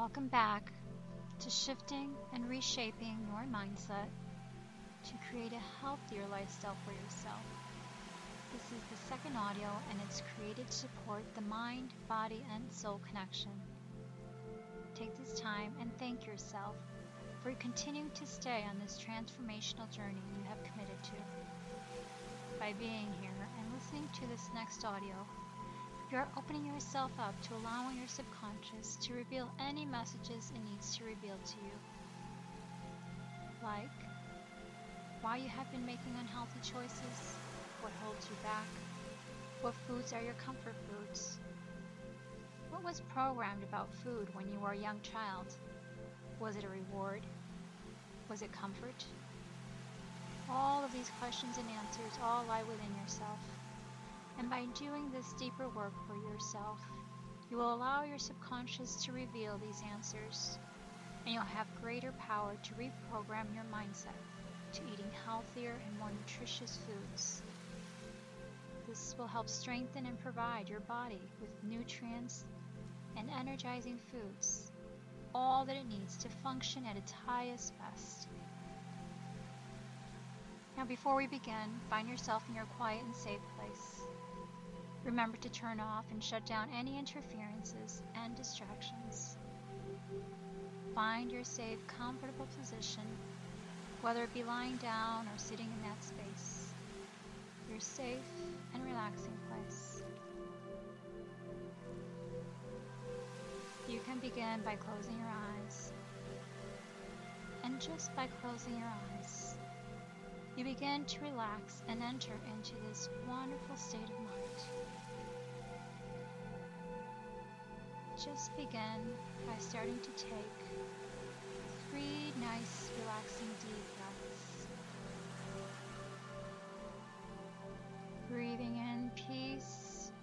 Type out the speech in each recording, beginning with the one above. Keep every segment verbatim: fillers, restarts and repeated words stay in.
Welcome back to shifting and reshaping your mindset to create a healthier lifestyle for yourself. This is the second audio and it's created to support the mind, body, and soul connection. Take this time and thank yourself for continuing to stay on this transformational journey you have committed to. By being here and listening to this next audio, you are opening yourself up to allowing your subconscious to reveal any messages it needs to reveal to you. Like why you have been making unhealthy choices, what holds you back, what foods are your comfort foods, what was programmed about food when you were a young child. Was it a reward? Was it comfort? All of these questions and answers all lie within yourself. And by doing this deeper work for yourself, you will allow your subconscious to reveal these answers, and you'll have greater power to reprogram your mindset to eating healthier and more nutritious foods. This will help strengthen and provide your body with nutrients and energizing foods, all that it needs to function at its highest best. Now, before we begin, find yourself in your quiet and safe place. Remember to turn off and shut down any interferences and distractions. Find your safe, comfortable position, whether it be lying down or sitting in that space. Your safe and relaxing place. You can begin by closing your eyes. And just by closing your eyes, you begin to relax and enter into this wonderful state of mind. Just begin by starting to take three nice, relaxing deep breaths. Breathing in peace.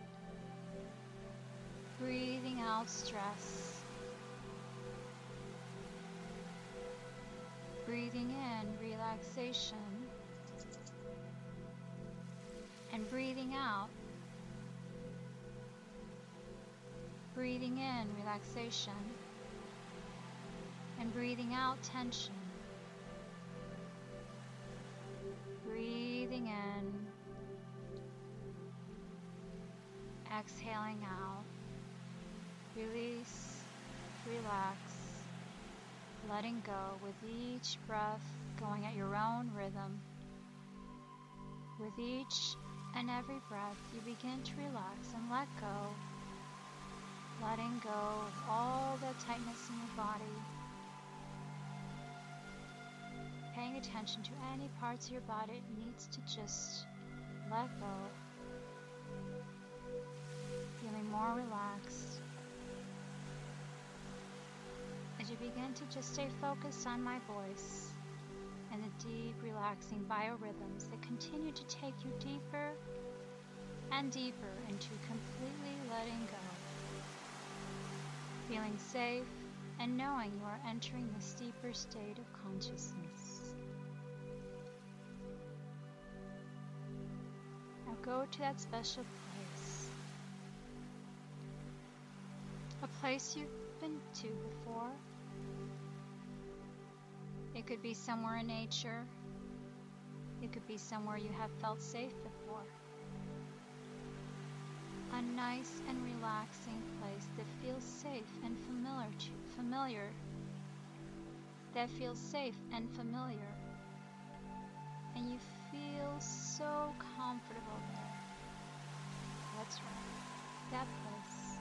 Breathing out stress. Breathing in relaxation. And breathing out. Breathing in relaxation. And breathing out tension. Breathing in. Exhaling out. Release. Relax. Letting go with each breath going at your own rhythm. With each and every breath, you begin to relax and let go. Letting go of all the tightness in your body. Paying attention to any parts of your body it needs to just let go. Feeling more relaxed. As you begin to just stay focused on my voice and the deep, relaxing biorhythms that continue to take you deeper and deeper into completely letting go. Feeling safe and knowing you are entering this deeper state of consciousness. Now go to that special place. A place you've been to before. It could be somewhere in nature. It could be somewhere you have felt safe before. A nice and relaxing place that feels safe and familiar to familiar. That feels safe and familiar. And you feel so comfortable there. That's right. That place.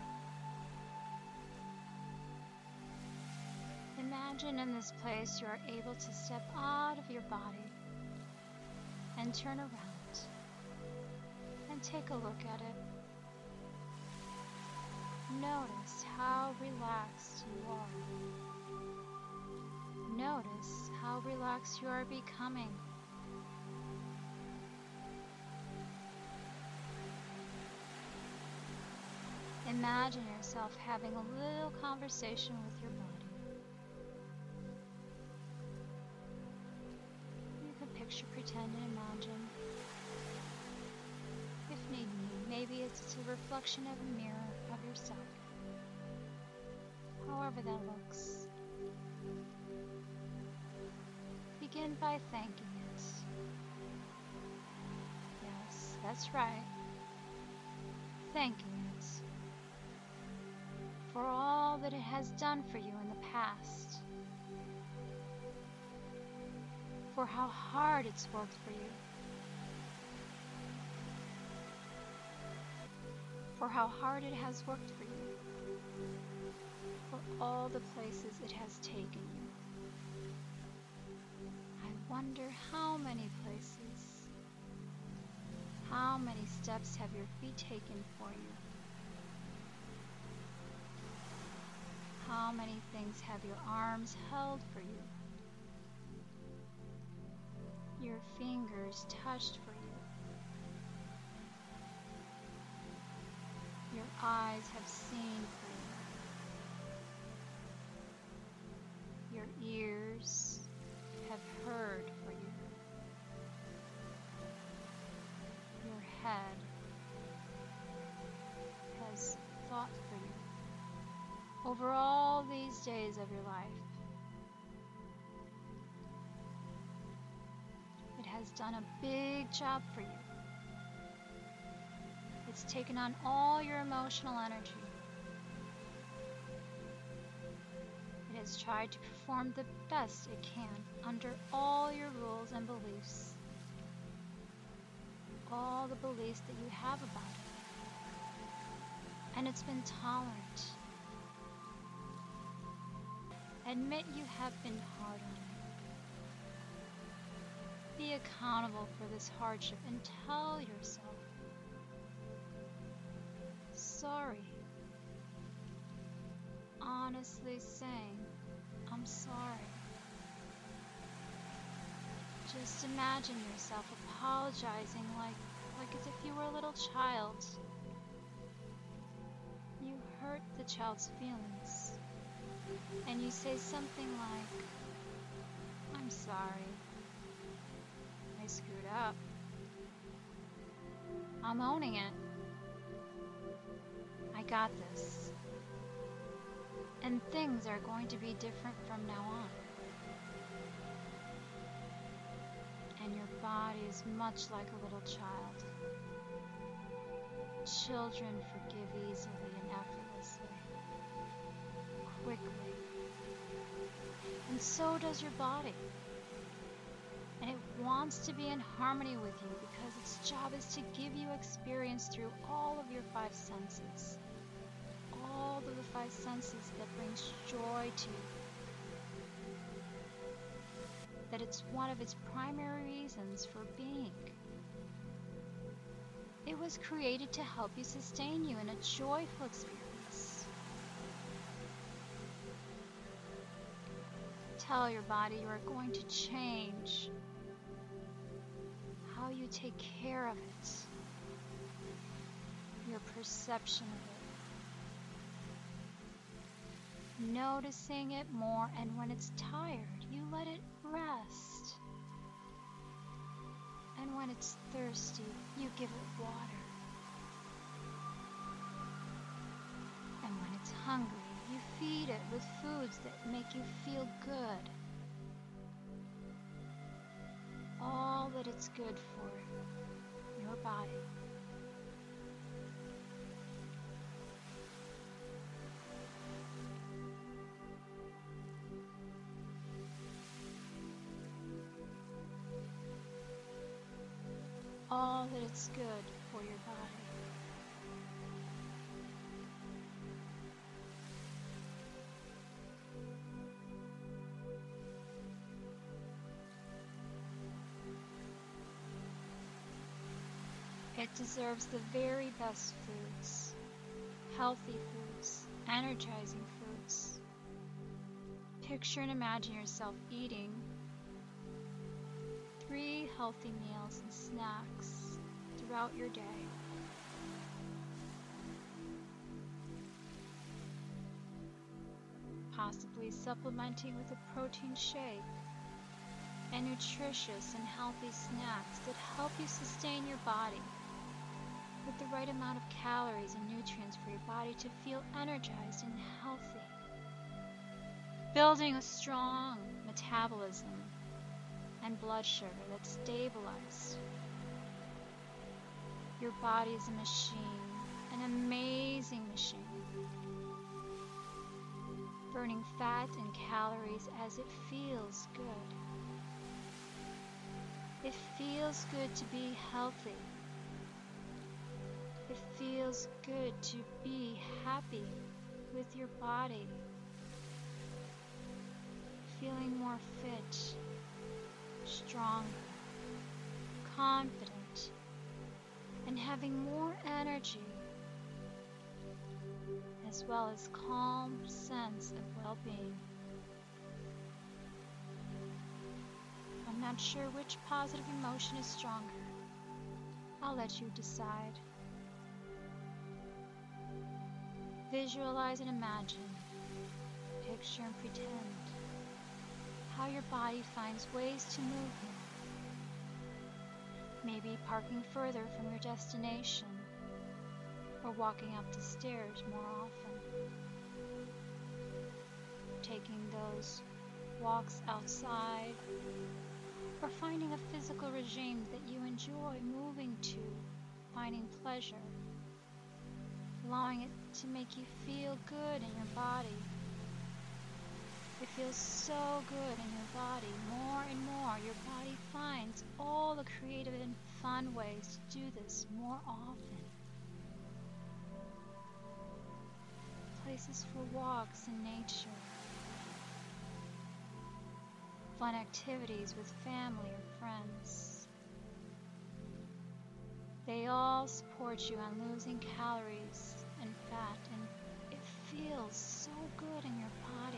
Imagine in this place you are able to step out of your body and turn around and take a look at it. Notice how relaxed you are. Notice how relaxed you are becoming. Imagine yourself having a little conversation with your body. You can picture, pretend, and imagine. If need be, maybe it's a reflection of a mirror of yourself. however that looks. Begin by thanking it. Yes, that's right. Thanking it for all that it has done for you in the past, for how hard it's worked for you, for how hard it has worked for you, for all the places it has taken you. I wonder how many places, how many steps have your feet taken for you? How many things have your arms held for you? Your fingers touched for you. Your eyes have seen for you. Your ears have heard for you. Your head has thought for you. Over all these days of your life, it has done a big job for you. It's taken on all your emotional energy. It has tried to perform the best it can under all your rules and beliefs, all the beliefs that you have about it. And it's been tolerant. Admit you have been hard on it. Be accountable for this hardship and tell yourself, sorry. Honestly saying, I'm sorry. Just imagine yourself apologizing like, like as if you were a little child. You hurt the child's feelings. And you say something like, I'm sorry. I screwed up. I'm owning it. I got this. And things are going to be different from now on. And your body is much like a little child. Children forgive easily and effortlessly. Quickly. And so does your body. And it wants to be in harmony with you because its job is to give you experience through all of your five senses. All of the five senses that brings joy to you. That it's one of its primary reasons for being. It was created to help you sustain you in a joyful experience. Tell your body you are going to change how you take care of it, your perception of it, noticing it more, and when it's tired, you let it rest. And when it's thirsty, you give it water. And when it's hungry, you feed it with foods that make you feel good. All that it's good for your body. All that it's good for your body. It deserves the very best foods, healthy foods, energizing foods. Picture and imagine yourself eating three healthy meals and snacks throughout your day. Possibly supplementing with a protein shake and nutritious and healthy snacks that help you sustain your body with the right amount of calories and nutrients for your body to feel energized and healthy. building a strong metabolism and blood sugar that's stabilized. Your body is a machine, an amazing machine, burning fat and calories as it feels good. It feels good to be healthy. It feels good to be happy with your body, feeling more fit, stronger, confident, and having more energy, as well as calm sense of well-being. I'm not sure which positive emotion is stronger. I'll let you decide. Visualize and imagine, picture and pretend how your body finds ways to move more. Maybe parking further from your destination or walking up the stairs more often. Taking those walks outside or finding a physical regime that you enjoy moving to, finding pleasure. Allowing it to make you feel good in your body. It feels so good in your body. More and more, your body finds all the creative and fun ways to do this more often. Places for walks in nature. Fun activities with family or friends. They all support you on losing calories and fat, and it feels so good in your body.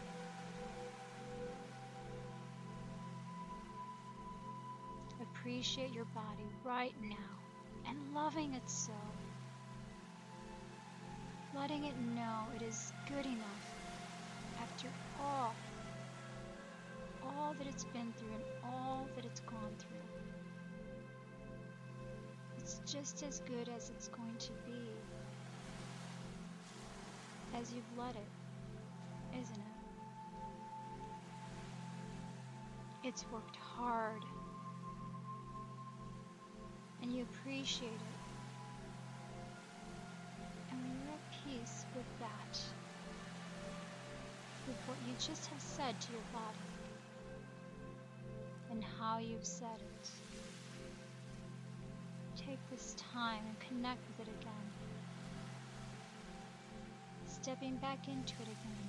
Appreciate your body right now and loving it so. Letting it know it is good enough after all, all that it's been through and all that it's gone through. It's just as good as it's going to be, as you've let it, isn't it? It's worked hard, and you appreciate it, and when you're at peace with that, with what you just have said to your body, and how you've said it, take this time and connect with it again. Stepping back into it again.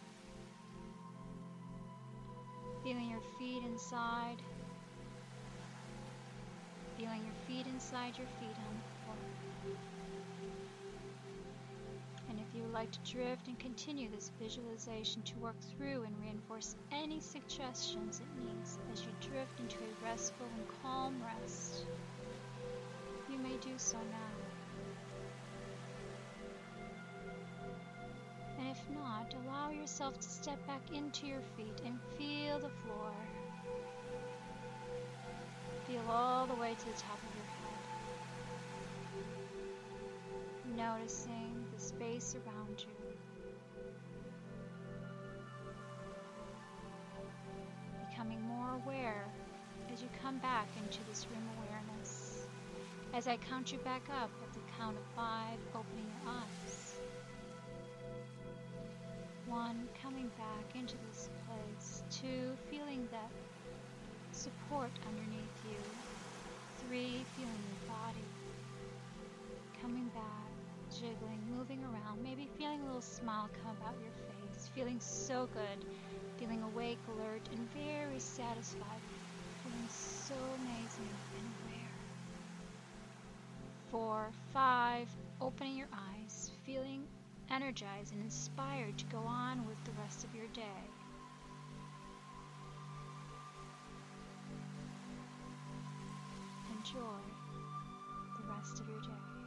Feeling your feet inside. Feeling your feet inside your feet on the floor. And if you would like to drift and continue this visualization to work through and reinforce any suggestions it needs as you drift into a restful and calm rest, you may do so now. And if not, allow yourself to step back into your feet and feel the floor. Feel all the way to the top of your head. Noticing the space around you. Becoming more aware as you come back into this room awareness. As I count you back up at the count of five, opening your eyes. One, coming back into this place. Two, feeling that support underneath you. Three, feeling your body. Coming back, jiggling, moving around, maybe feeling a little smile come about your face. Feeling so good, feeling awake, alert, and very satisfied. Feeling so amazing and rare. Four, five, opening your eyes, feeling energized and inspired to go on with the rest of your day. Enjoy the rest of your day.